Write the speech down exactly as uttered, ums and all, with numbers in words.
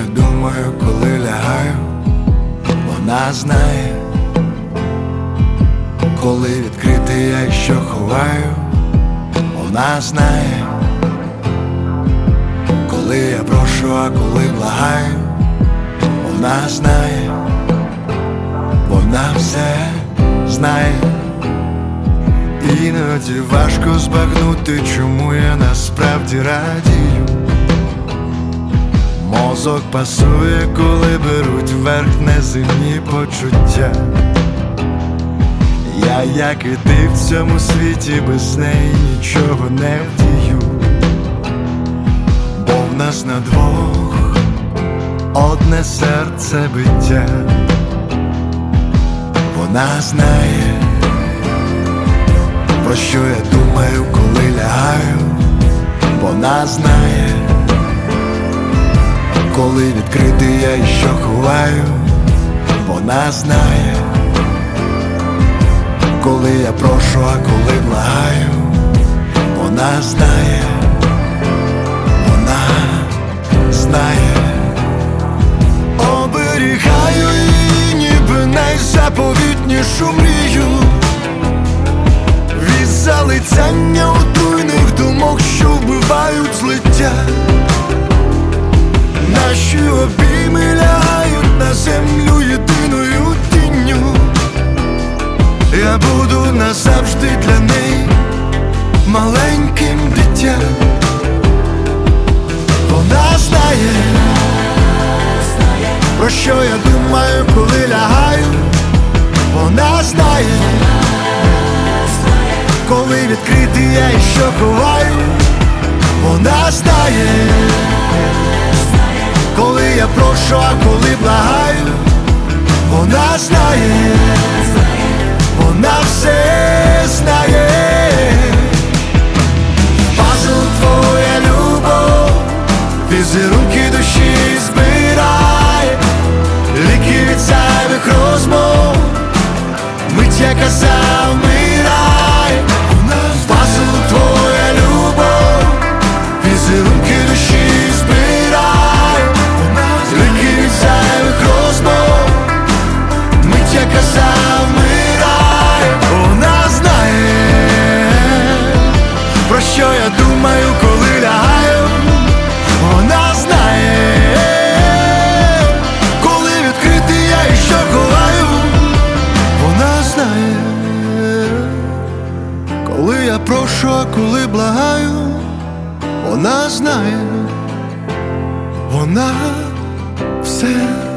я думаю, коли лягаю? Вона знає, коли відкрити я і що ховаю. Вона знає, коли я прошу, а коли благаю. Вона знає, вона все знає. Іноді важко збагнути, чому я насправді радію. Мозок пасує, коли беруть вверх неземні почуття. Я, як і ти, в цьому світі без неї нічого не вдію. Бо в нас на двох одне серце биття. Вона знає, про що я думаю, коли лягаю. Вона знає, коли відкрити я і що ховаю. Вона знає, коли я прошу, а коли благаю. Вона знає, вона знає. Оберігаю її, ніби найзаповітнішу мрію. Від залицяння отруйних думок, що вбивають злиття. Наші обійми лягають на землю єдиною тінню. Я буду назавжди для неї маленьким дитям. Вона знає, про що я думаю, коли лягаю. Вона знає, коли відкрити я і що ховаю. Вона знає, коли я прошу, а коли благаю. Вона знає, вона все знає. Пазл твоя любов, візерунки душі збирає, ліки від зайвих розмов, мить яка завмирає. Пазл твоя любов, візерунки душі збирає, ліки від зайвих розмов, мить яка завмирає. Вона знає, про що я думаю, коли лягаю. Вона знає, коли відкрити я і що ховаю. Вона знає, коли я прошу, а коли благаю. Вона знає, вона все